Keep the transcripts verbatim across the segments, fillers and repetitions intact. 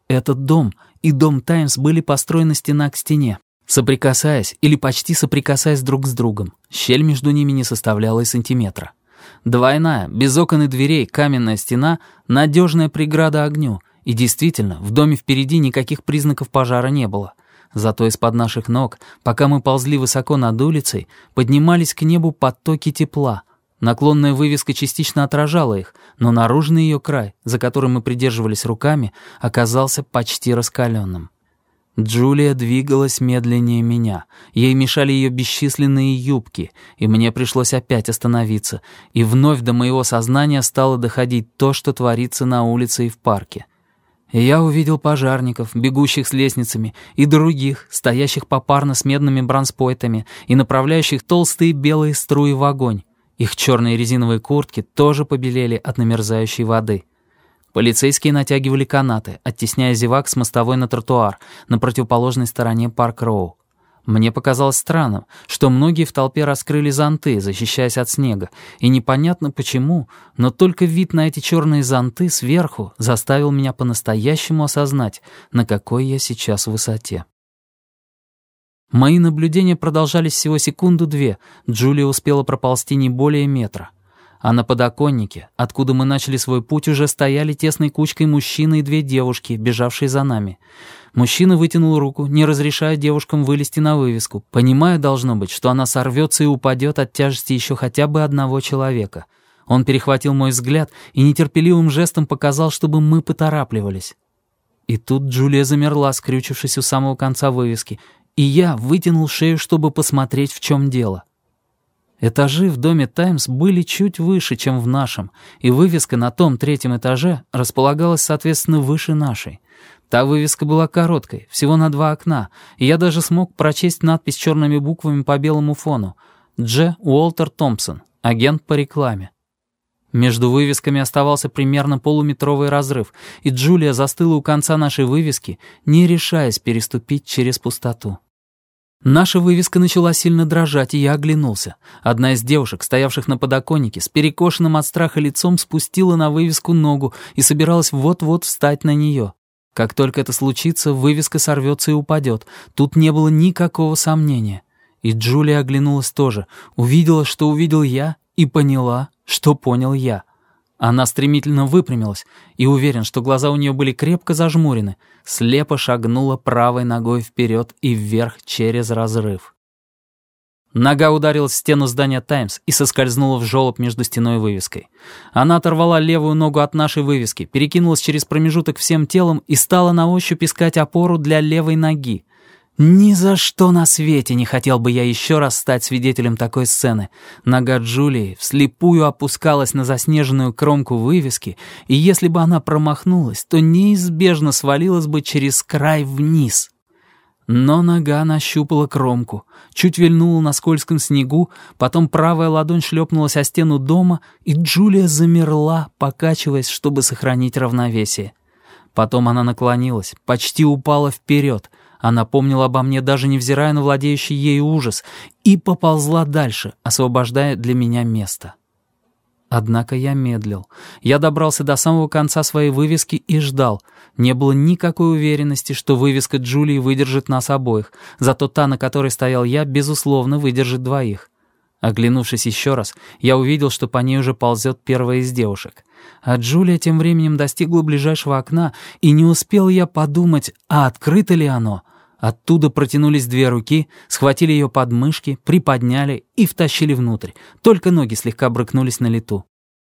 Этот дом и дом «Таймс» были построены стена к стене, соприкасаясь или почти соприкасаясь друг с другом. Щель между ними не составляла и сантиметра. Двойная, без окон и дверей, каменная стена — надежная преграда огню. И действительно, в доме впереди никаких признаков пожара не было. Зато из-под наших ног, пока мы ползли высоко над улицей, поднимались к небу потоки тепла. Наклонная вывеска частично отражала их, но наружный ее край, за которым мы придерживались руками, оказался почти раскаленным. Джулия двигалась медленнее меня. Ей мешали ее бесчисленные юбки, и мне пришлось опять остановиться. И вновь до моего сознания стало доходить то, что творится на улице и в парке. И я увидел пожарников, бегущих с лестницами, и других, стоящих попарно с медными бронспойтами и направляющих толстые белые струи в огонь. Их черные резиновые куртки тоже побелели от намерзающей воды. Полицейские натягивали канаты, оттесняя зевак с мостовой на тротуар на противоположной стороне Парк-Роу. Мне показалось странным, что многие в толпе раскрыли зонты, защищаясь от снега, и непонятно почему, но только вид на эти черные зонты сверху заставил меня по-настоящему осознать, на какой я сейчас высоте. Мои наблюдения продолжались всего секунду-две. Джулия успела проползти не более метра. А на подоконнике, откуда мы начали свой путь, уже стояли тесной кучкой мужчина и две девушки, бежавшие за нами. Мужчина вытянул руку, не разрешая девушкам вылезти на вывеску, понимая, должно быть, что она сорвется и упадет от тяжести еще хотя бы одного человека. Он перехватил мой взгляд и нетерпеливым жестом показал, чтобы мы поторапливались. И тут Джулия замерла, скрючившись у самого конца вывески, и я вытянул шею, чтобы посмотреть, в чем дело. Этажи в доме «Таймс» были чуть выше, чем в нашем, и вывеска на том третьем этаже располагалась, соответственно, выше нашей. Та вывеска была короткой, всего на два окна, и я даже смог прочесть надпись черными буквами по белому фону: «Дж. Уолтер Томпсон, агент по рекламе». Между вывесками оставался примерно полуметровый разрыв, и Джулия застыла у конца нашей вывески, не решаясь переступить через пустоту. Наша вывеска начала сильно дрожать, и я оглянулся. Одна из девушек, стоявших на подоконнике, с перекошенным от страха лицом спустила на вывеску ногу и собиралась вот-вот встать на нее. Как только это случится, вывеска сорвется и упадет. Тут не было никакого сомнения. И Джулия оглянулась тоже, увидела, что увидел я, и поняла, что понял я. Она стремительно выпрямилась, и уверен, что глаза у нее были крепко зажмурены, слепо шагнула правой ногой вперед и вверх через разрыв. Нога ударилась в стену здания «Таймс» и соскользнула в желоб между стеной и вывеской. Она оторвала левую ногу от нашей вывески, перекинулась через промежуток всем телом и стала на ощупь искать опору для левой ноги. Ни за что на свете не хотел бы я еще раз стать свидетелем такой сцены. Нога Джулии вслепую опускалась на заснеженную кромку вывески, и если бы она промахнулась, то неизбежно свалилась бы через край вниз. Но нога нащупала кромку, чуть вильнула на скользком снегу, потом правая ладонь шлепнулась о стену дома, и Джулия замерла, покачиваясь, чтобы сохранить равновесие. Потом она наклонилась, почти упала вперед. Она помнила обо мне, даже невзирая на владеющий ею ужас, и поползла дальше, освобождая для меня место. Однако я медлил. Я добрался до самого конца своей вывески и ждал. Не было никакой уверенности, что вывеска Джулии выдержит нас обоих, зато та, на которой стоял я, безусловно, выдержит двоих. Оглянувшись еще раз, я увидел, что по ней уже ползет первая из девушек. А Джулия тем временем достигла ближайшего окна, и не успел я подумать, а открыто ли оно. Оттуда протянулись две руки, схватили ее под мышки, приподняли и втащили внутрь. Только ноги слегка брыкнулись на лету.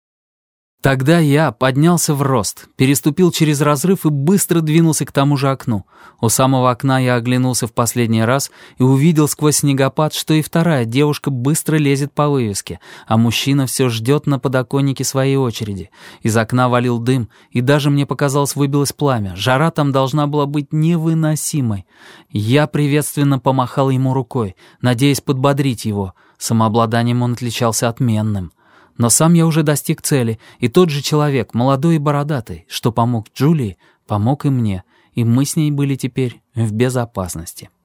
Тогда я поднялся в рост, переступил через разрыв и быстро двинулся к тому же окну. У самого окна я оглянулся в последний раз и увидел сквозь снегопад, что и вторая девушка быстро лезет по вывеске, а мужчина все ждет на подоконнике своей очереди. Из окна валил дым, и даже мне показалось, выбилось пламя. Жара там должна была быть невыносимой. Я приветственно помахал ему рукой, надеясь подбодрить его. Самообладанием он отличался отменным. Но сам я уже достиг цели, и тот же человек, молодой и бородатый, что помог Джулии, помог и мне, и мы с ней были теперь в безопасности.